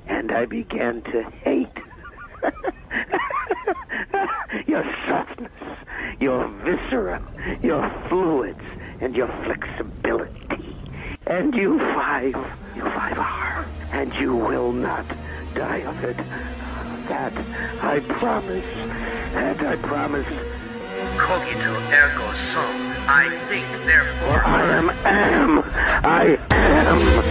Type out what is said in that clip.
and I began to hate your softness, your viscera, your fluids, and your flexibility. And you 5R, and you will not die of it. That I promise, and I promise. Cogito ergo sum. I think, therefore I am.